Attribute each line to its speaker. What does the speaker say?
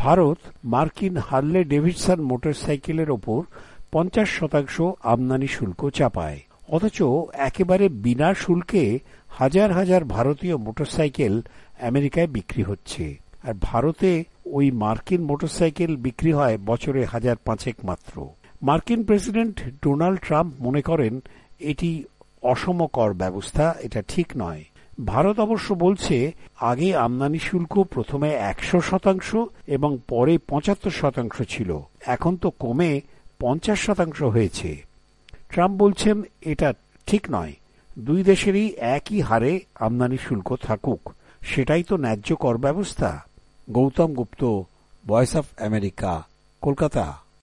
Speaker 1: ভারত মার্কিন Harley Davidson মোটরসাইকেলের ওপর 50% আমদানি শুল্ক চাপায়, অথচ একেবারে বিনা শুল্কে হাজার হাজার ভারতীয় মোটরসাইকেল আমেরিকায় বিক্রি হচ্ছে। আর ভারতে ওই মার্কিন মোটরসাইকেল বিক্রি হয় বছরে 1005 মাত্র। মার্কিন প্রেসিডেন্ট ডোনাল্ড ট্রাম্প মনে করেন এটি অসম কর ব্যবস্থা, এটা ঠিক নয়। ভারত অবশ্য বলছে আগে আমদানি শুল্ক প্রথমে 100% এবং পরে 75% ছিল, এখন তো কমে 50% হয়েছে। ট্রাম্প বলছেন এটা ঠিক নয়, দুই দেশেরই একই হারে আমদানি শুল্ক থাকুক, সেটাই তো ন্যায্য কর ব্যবস্থা। Gautam Gupta, voice of America, Kolkata.